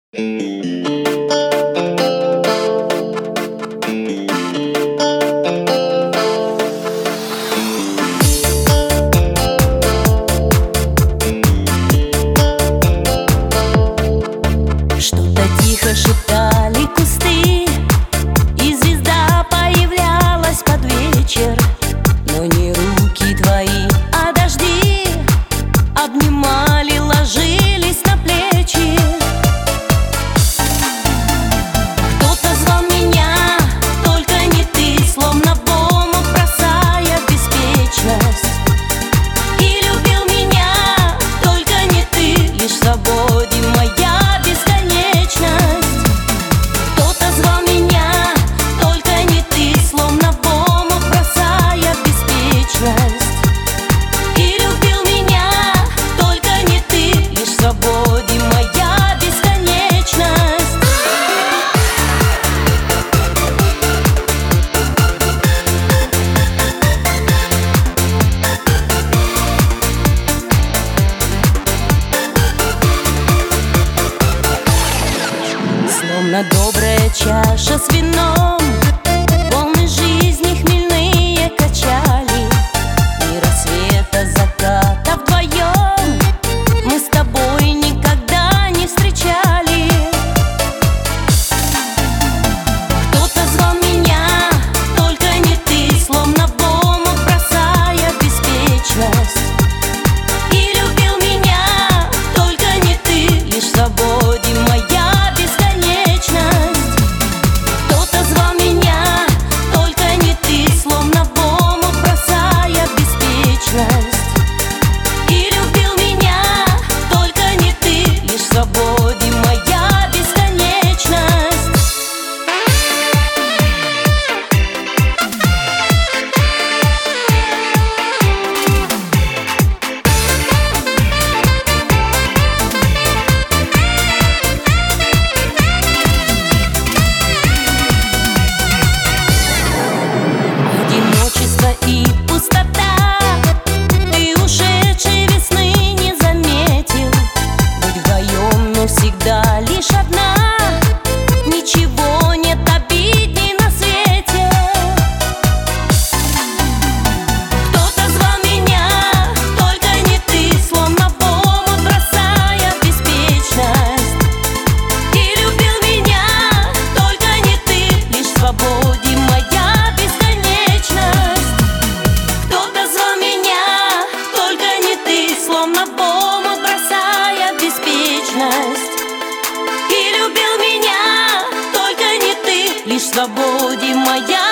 Что-то тихо шептали кусты, и звезда появлялась под вечер. Но не руки твои, а дожди обнимали, ложились на плечи. Кто-то звал меня, только не ты, словно в омут бросая в беспечность. И любил меня, только не ты, лишь в свободе моя бесконечность. Кто-то звал меня, только не ты, словно в омут бросая в беспечность. И любил меня, только не ты, лишь в свободе моя бесконечность. Словно добрая чаша с вином, волны жизни хмельные качали. Ни рассвета, заката вдвоем мы с тобой никогда не встречали. Кто-то звал меня, только не ты, словно в омут бросая в беспечность. И любил меня, только не ты, лишь в свободе моя бесконечность. Кто-то звал меня, только не ты, словно в омут бросая в беспечность. И любил меня, только не ты, лишь в свободе моя бесконечность. Одиночество и пустота, ты ушедшей весны не заметил. Быть вдвоем, но всегда лишь одна, ничего нет обидней на свете. Кто-то звал меня, только не ты, словно в омут бросая в беспечность. И любил меня, только не ты, лишь в свободе моя бесконечность. Кто-то звал меня, только не ты, словно в омут бросая в беспечность. И любил меня, только не ты, лишь в свободе моя